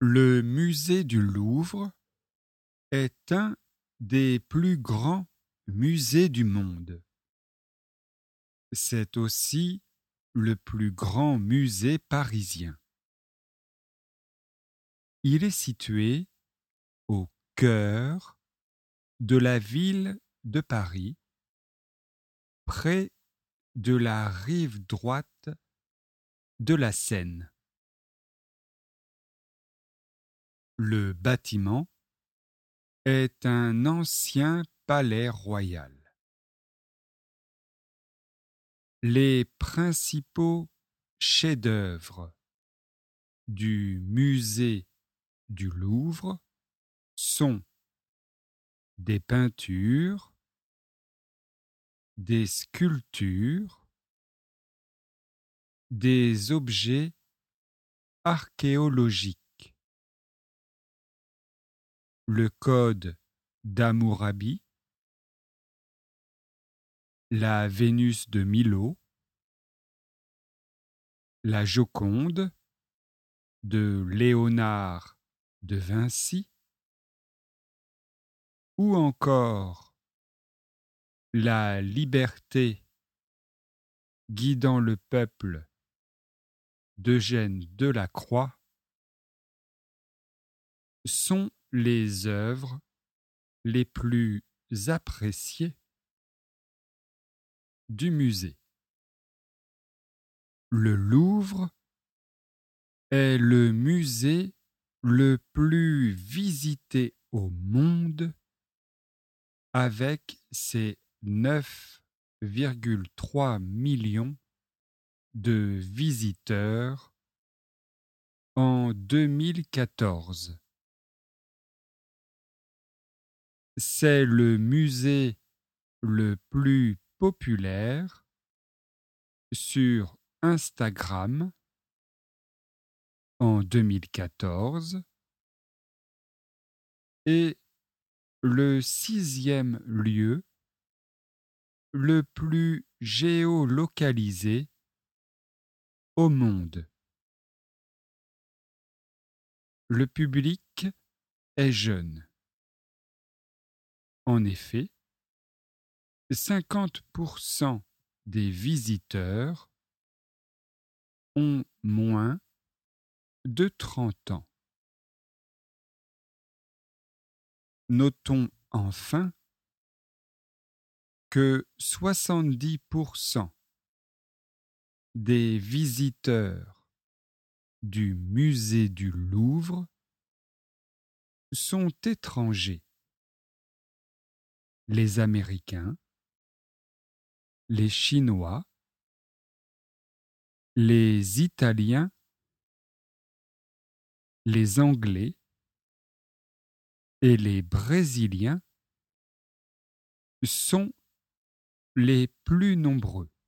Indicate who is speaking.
Speaker 1: Le musée du Louvre est un des plus grands musées du monde. C'est aussi le plus grand musée parisien. Il est situé au cœur de la ville de Paris, près de la rive droite de la Seine. Le bâtiment est un ancien palais royal. Les principaux chefs-d'œuvre du musée du Louvre sont des peintures, des sculptures, des objets archéologiques. Le code d'Hammurabi, la Vénus de Milo, la Joconde de Léonard de Vinci, ou encore la liberté guidant le peuple d'Eugène Delacroix sont les œuvres les plus appréciées du musée. Le Louvre est le musée le plus visité au monde avec ses 9,3 millions de visiteurs en 2014. C'est le musée le plus populaire sur Instagram en 2014 et le 6e lieu le plus géolocalisé au monde. Le public est jeune. En effet, 50% des visiteurs ont moins de 30 ans. Notons enfin que 70% des visiteurs du musée du Louvre sont étrangers. Les Américains, les Chinois, les Italiens, les Anglais et les Brésiliens sont les plus nombreux.